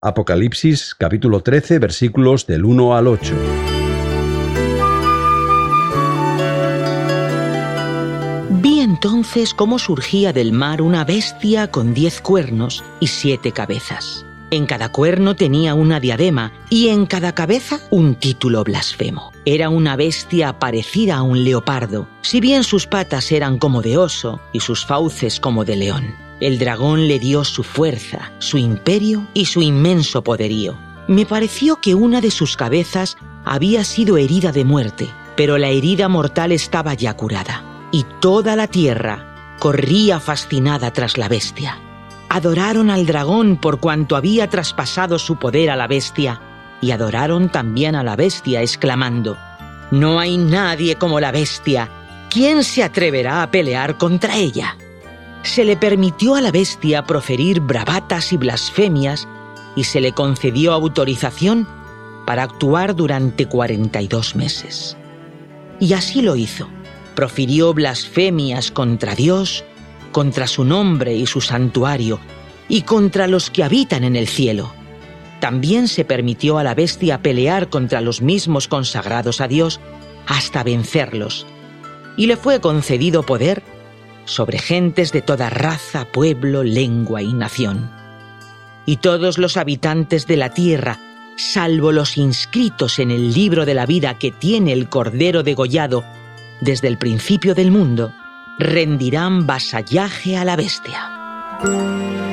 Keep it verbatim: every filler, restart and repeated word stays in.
Apocalipsis capítulo trece, versículos del uno al ocho. Vi entonces cómo surgía del mar una bestia con diez cuernos y siete cabezas. En cada cuerno tenía una diadema y en cada cabeza un título blasfemo. Era una bestia parecida a un leopardo, si bien sus patas eran como de oso y sus fauces como de león. El dragón le dio su fuerza, su imperio y su inmenso poderío. Me pareció que una de sus cabezas había sido herida de muerte, pero la herida mortal estaba ya curada, y toda la tierra corría fascinada tras la bestia. Adoraron al dragón por cuanto había traspasado su poder a la bestia, y adoraron también a la bestia, exclamando: «No hay nadie como la bestia. ¿Quién se atreverá a pelear contra ella?» Se le permitió a la bestia proferir bravatas y blasfemias, y se le concedió autorización para actuar durante cuarenta y dos meses. Y así lo hizo. Profirió blasfemias contra Dios, contra su nombre y su santuario, y contra los que habitan en el cielo. También se permitió a la bestia pelear contra los mismos consagrados a Dios hasta vencerlos, y le fue concedido poder sobre gentes de toda raza, pueblo, lengua y nación. Y todos los habitantes de la tierra, salvo los inscritos en el libro de la vida que tiene el Cordero degollado desde el principio del mundo, rendirán vasallaje a la bestia.